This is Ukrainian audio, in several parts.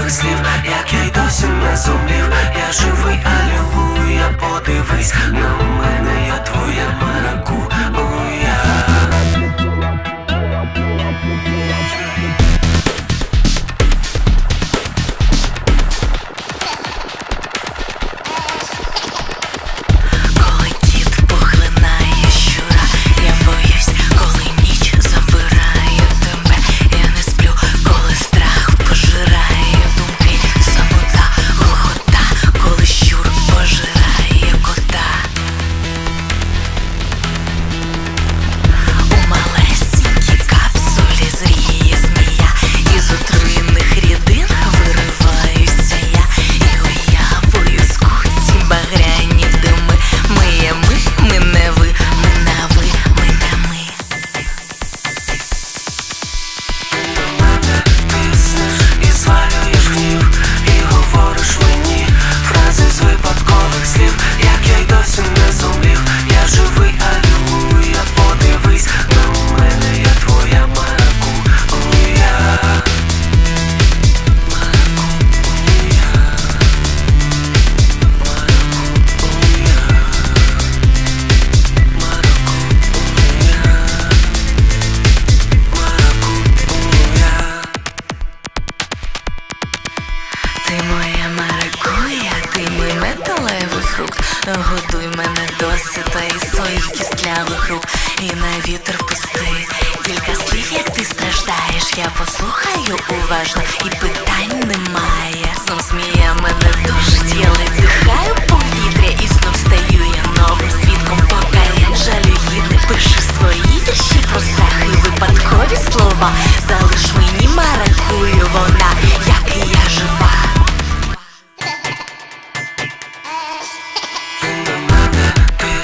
випадкових слів, як я й досі не зумів. Я живий, алілуя, подивись на мене, я твоя маракуя. Ти моя маракуя, ти мій металевий фрукт. Годуй мене досита із своїх кістлявих рук. І на вітер пусти кілька слів, як ти страждаєш. Я послухаю уважно і питань немає. Знов змія мене душить, я ледь дихаю повітря. І знов стаю я новим свідком покарянь жалюгідних. Пиши свої вірші про страх і випадкові слова. Залиш мені маракую, вона, як і я, жива.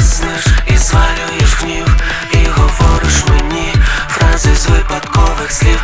І звалюєш гнів, і говориш мені фрази з випадкових слів,